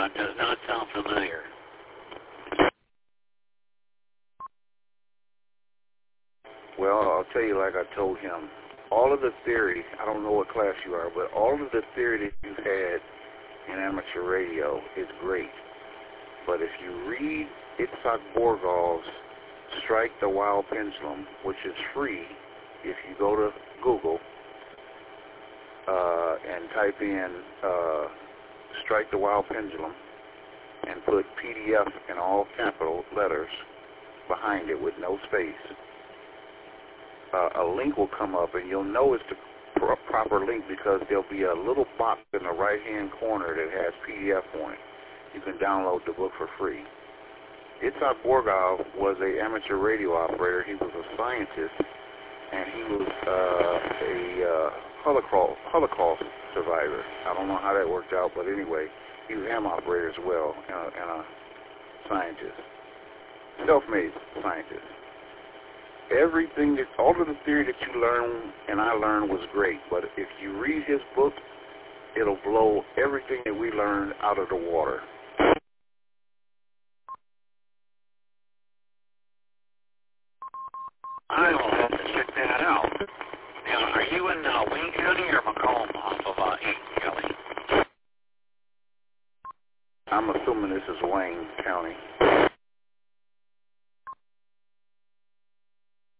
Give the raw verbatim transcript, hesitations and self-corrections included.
uh, does not sound familiar. Well, I'll tell you like I told him. All of the theory, I don't know what class you are, but all of the theory that you've had in amateur radio is great. But if you read Itzhak Borgov's Strike the Wild Pendulum, which is free if you go to Google uh, and type in uh, Strike the Wild Pendulum and put P D F in all capital letters behind it with no space, uh, a link will come up, and you'll know it's the pr- proper link because there'll be a little box in the right-hand corner that has P D F on it. You can download the book for free. Itzhak Borgov was an amateur radio operator. He was a scientist, and he was uh, a uh, Holocaust, Holocaust survivor. I don't know how that worked out, but anyway, he was a ham operator as well, and a, and a scientist, self-made scientist. Everything that, all of the theory that you learned and I learned was great, but if you read his book, it'll blow everything that we learned out of the water. I will have to check that out. Now, are you in uh, Wayne County or Macomb off of uh, Eaton County? I'm assuming this is Wayne County.